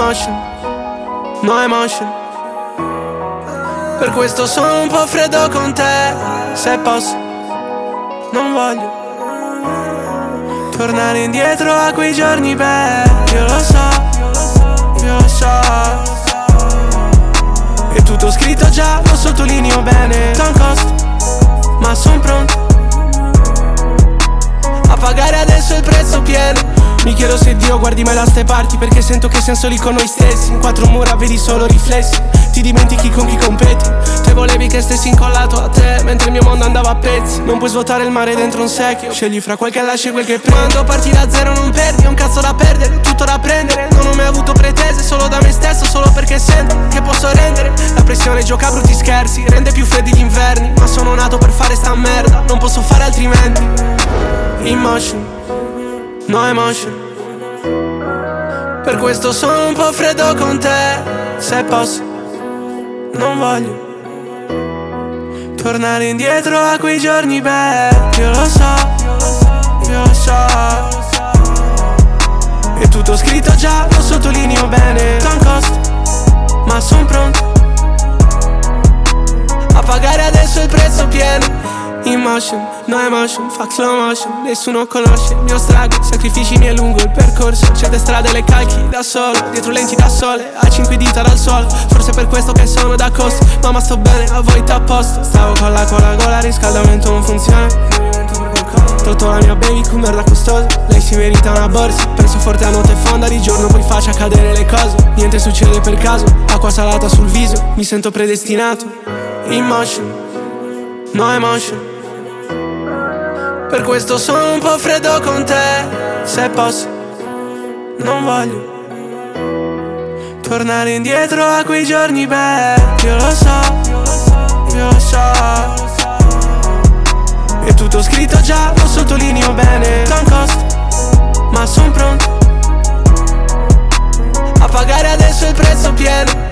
emotion, no emotion. Per questo sono un po' freddo con te. Se posso, non voglio tornare indietro a quei giorni belli. Io lo so, è tutto scritto già, lo sottolineo bene. Non costa, ma son pronto a pagare adesso il prezzo pieno. Mi chiedo se Dio guardi mai da ste parti, perché sento che siamo soli con noi stessi. In quattro mura vedi solo riflessi, ti dimentichi con chi competi. Te volevi che stessi incollato a te, mentre il mio mondo andava a pezzi. Non puoi svuotare il mare dentro un secchio, scegli fra quel che lasci e quel che prendi. Quando parti da zero non perdi, è un cazzo da perdere, tutto da prendere. Non ho mai avuto pretese, solo da me stesso, solo perché sento che posso rendere. La pressione gioca a brutti scherzi, rende più freddi gli inverni. Ma sono nato per fare sta merda, non posso fare altrimenti. Emotion, no emotion. Per questo sono un po' freddo con te. Se posso, non voglio tornare indietro a quei giorni belli. Io lo so, è tutto scritto già, lo sottolineo bene. Non costa, ma son pronto a pagare adesso il prezzo pieno. Emotion, no emotion, fuck slow motion. Nessuno conosce il mio struggle, sacrifici miei lungo il percorso. Certe strade le calchi da solo, dietro lenti da sole, a 5 dita dal suolo. Forse per questo che sono da costo, mamma sto bene, a voi a posto. Stavo con la gola, riscaldamento non funziona. Trotto la mia baby con merda costosa, lei si merita una borsa. Preso forte a notte fonda, di giorno poi faccia cadere le cose. Niente succede per caso, acqua salata sul viso, mi sento predestinato. Emotion, no emotion. Per questo sono un po' freddo con te. Se posso, non voglio tornare indietro a quei giorni belli. Io lo so, è tutto scritto già, lo sottolineo bene. Non costa, ma son pronto a pagare adesso il prezzo pieno.